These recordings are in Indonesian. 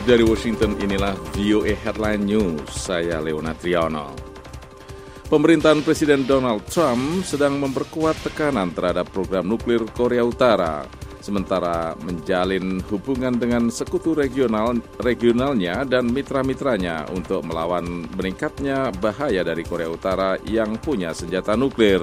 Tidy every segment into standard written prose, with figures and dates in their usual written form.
Dari Washington, inilah VOA Headline News. Saya Leona Triano. Pemerintahan Presiden Donald Trump sedang memperkuat tekanan terhadap program nuklir Korea Utara, sementara menjalin hubungan dengan sekutu regionalnya dan mitra-mitranya untuk melawan meningkatnya bahaya dari Korea Utara yang punya senjata nuklir.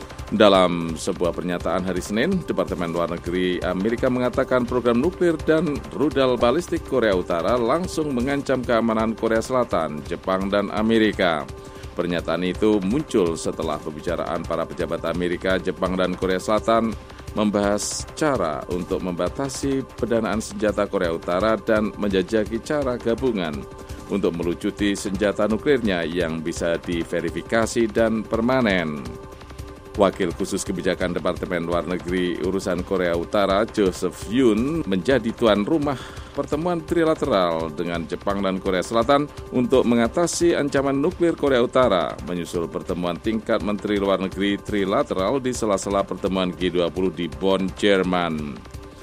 Dalam sebuah pernyataan hari Senin, Departemen Luar Negeri Amerika mengatakan program nuklir dan rudal balistik Korea Utara langsung mengancam keamanan Korea Selatan, Jepang, dan Amerika. Pernyataan itu muncul setelah pembicaraan para pejabat Amerika, Jepang, dan Korea Selatan membahas cara untuk membatasi pendanaan senjata Korea Utara dan menjajaki cara gabungan untuk melucuti senjata nuklirnya yang bisa diverifikasi dan permanen. Wakil khusus kebijakan Departemen Luar Negeri Urusan Korea Utara, Joseph Yun, menjadi tuan rumah pertemuan trilateral dengan Jepang dan Korea Selatan untuk mengatasi ancaman nuklir Korea Utara, menyusul pertemuan tingkat Menteri Luar Negeri trilateral di sela-sela pertemuan G20 di Bonn, Jerman.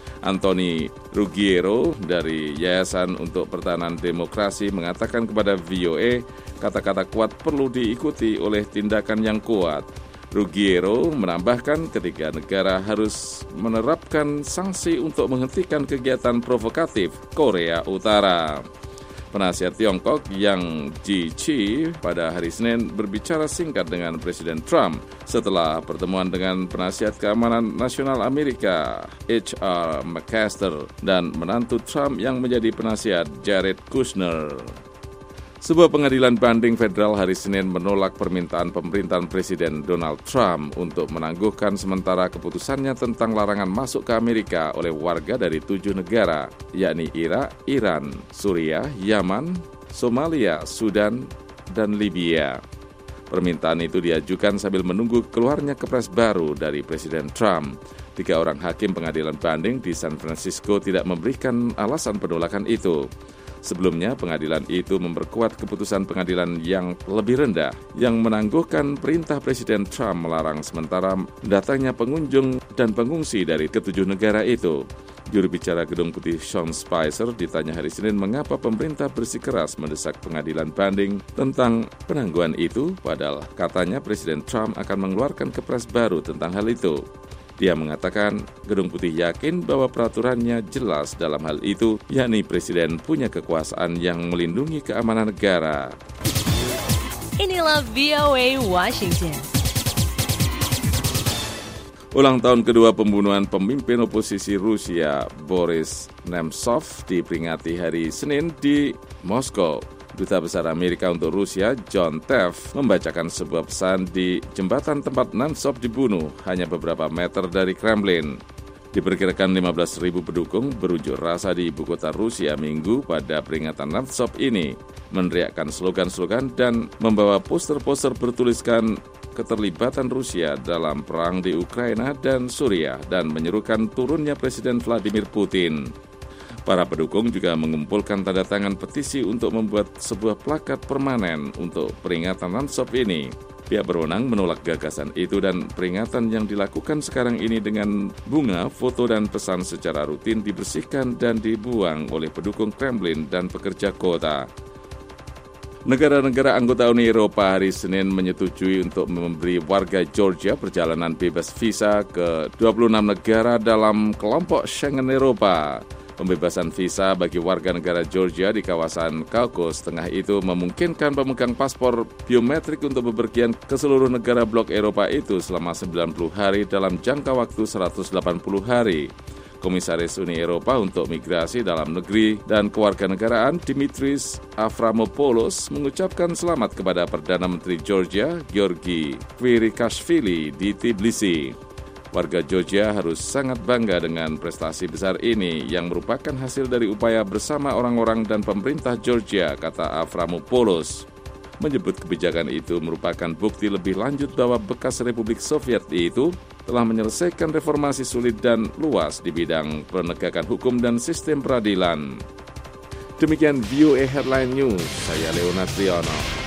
Anthony Ruggiero dari Yayasan untuk Pertahanan Demokrasi mengatakan kepada VOA, kata-kata kuat perlu diikuti oleh tindakan yang kuat. Ruggiero menambahkan ketiga negara harus menerapkan sanksi untuk menghentikan kegiatan provokatif Korea Utara. Penasihat Tiongkok Yang Jiechi pada hari Senin berbicara singkat dengan Presiden Trump setelah pertemuan dengan penasihat keamanan nasional Amerika H.R. McMaster dan menantu Trump yang menjadi penasihat Jared Kushner. Sebuah pengadilan banding federal hari Senin menolak permintaan pemerintahan Presiden Donald Trump untuk menangguhkan sementara keputusannya tentang larangan masuk ke Amerika oleh warga dari 7 negara, yakni Irak, Iran, Suriah, Yaman, Somalia, Sudan, dan Libya. Permintaan itu diajukan sambil menunggu keluarnya kepres baru dari Presiden Trump. 3 orang hakim pengadilan banding di San Francisco tidak memberikan alasan penolakan itu. Sebelumnya, pengadilan itu memperkuat keputusan pengadilan yang lebih rendah yang menangguhkan perintah Presiden Trump melarang sementara datangnya pengunjung dan pengungsi dari ke-7 negara itu. Juru bicara Gedung Putih Sean Spicer ditanya hari Senin mengapa pemerintah bersikeras mendesak pengadilan banding tentang penangguhan itu, padahal katanya Presiden Trump akan mengeluarkan kepres baru tentang hal itu. Dia mengatakan Gedung Putih yakin bahwa peraturannya jelas dalam hal itu, yakni Presiden punya kekuasaan yang melindungi keamanan negara. Inilah VOA Washington. Ulang tahun kedua pembunuhan pemimpin oposisi Rusia Boris Nemtsov diperingati hari Senin di Moskow. Duta Besar Amerika untuk Rusia, John Teff, membacakan sebuah pesan di jembatan tempat Nemtsov dibunuh, hanya beberapa meter dari Kremlin. Diperkirakan 15.000 pendukung berunjuk rasa di ibu kota Rusia Minggu pada peringatan Nemtsov ini, meneriakkan slogan-slogan dan membawa poster-poster bertuliskan keterlibatan Rusia dalam perang di Ukraina dan Suriah dan menyerukan turunnya Presiden Vladimir Putin. Para pendukung juga mengumpulkan tanda tangan petisi untuk membuat sebuah plakat permanen untuk peringatan Nemtsov ini. Pihak berwenang menolak gagasan itu dan peringatan yang dilakukan sekarang ini dengan bunga, foto, dan pesan secara rutin dibersihkan dan dibuang oleh pendukung Kremlin dan pekerja kota. Negara-negara anggota Uni Eropa hari Senin menyetujui untuk memberi warga Georgia perjalanan bebas visa ke 26 negara dalam kelompok Schengen Eropa. Pembebasan visa bagi warga negara Georgia di kawasan Kaukasus Tengah itu memungkinkan pemegang paspor biometrik untuk bepergian ke seluruh negara blok Eropa itu selama 90 hari dalam jangka waktu 180 hari. Komisaris Uni Eropa untuk Migrasi Dalam Negeri dan Kewarganegaraan Dimitris Avramopoulos mengucapkan selamat kepada Perdana Menteri Georgia, Georgi Kvirikashvili di Tbilisi. Warga Georgia harus sangat bangga dengan prestasi besar ini yang merupakan hasil dari upaya bersama orang-orang dan pemerintah Georgia, kata Avramopoulos. Menyebut kebijakan itu merupakan bukti lebih lanjut bahwa bekas Republik Soviet itu telah menyelesaikan reformasi sulit dan luas di bidang penegakan hukum dan sistem peradilan. Demikian VOA Headline News, saya Leona Triano.